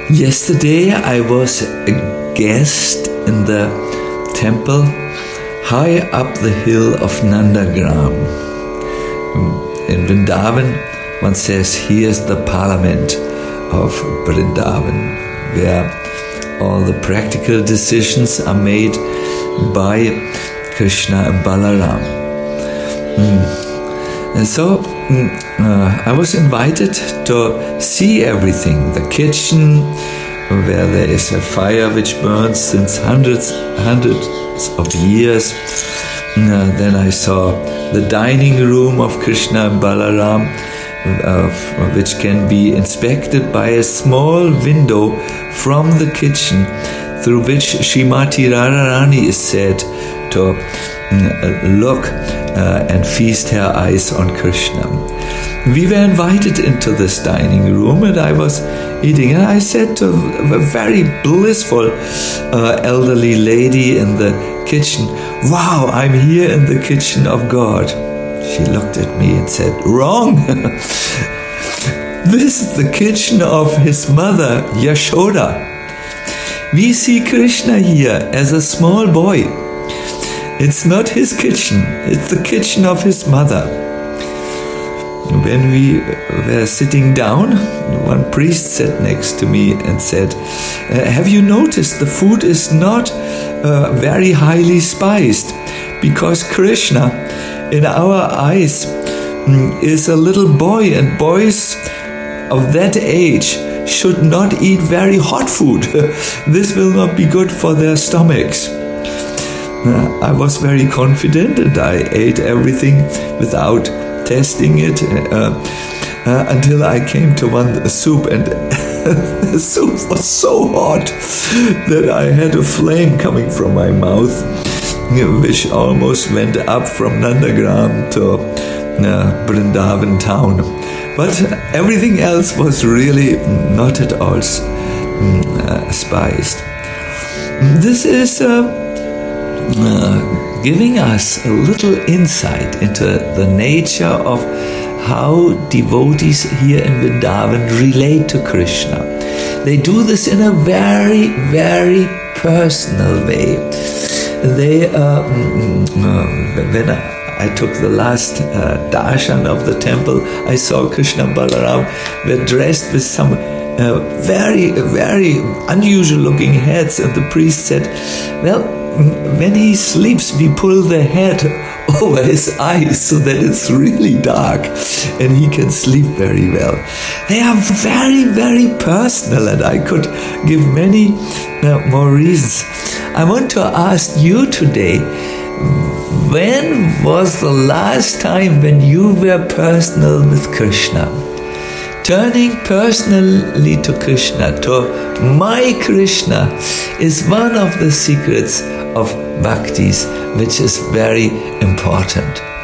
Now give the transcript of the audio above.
Yesterday I was a guest in the temple high up the hill of Nandagram. In Vrindavan, one says, here's the parliament of Vrindavan, where all the practical decisions are made by Krishna and Balaram. And so I was invited to see everything. The kitchen, where there is a fire which burns since hundreds of years. Then I saw the dining room of Krishna and Balaram, which can be inspected by a small window from the kitchen, through which Srimati Radharani is said to look and feast her eyes on Krishna. We were invited into this dining room and I was eating, and I said to a very blissful elderly lady in the kitchen, "Wow, I'm here in the kitchen of God." She looked at me and said, "Wrong. This is the kitchen of his mother, Yashoda. We see Krishna here as a small boy. It's not his kitchen, it's the kitchen of his mother." When we were sitting down, one priest sat next to me and said, "Have you noticed the food is not very highly spiced? Because Krishna, in our eyes, is a little boy, and boys of that age should not eat very hot food. This will not be good for their stomachs." I was very confident and I ate everything without testing it until I came to one soup, and the soup was so hot that I had a flame coming from my mouth, which almost went up from Nandagram to Vrindavan town. But everything else was really not at all spiced. This is giving us a little insight into the nature of how devotees here in Vrindavan relate to Krishna. They do this in a very, very personal way. When I took the last darshan of the temple, I saw Krishna and Balaram were dressed with some very, very unusual looking heads, and the priest said, "Well, when he sleeps, we pull the head over his eyes so that it's really dark and he can sleep very well." They are very, very personal, and I could give many more reasons. I want to ask you today, when was the last time when you were personal with Krishna? Turning personally to Krishna, to my Krishna, is one of the secrets of bhaktis, which is very important.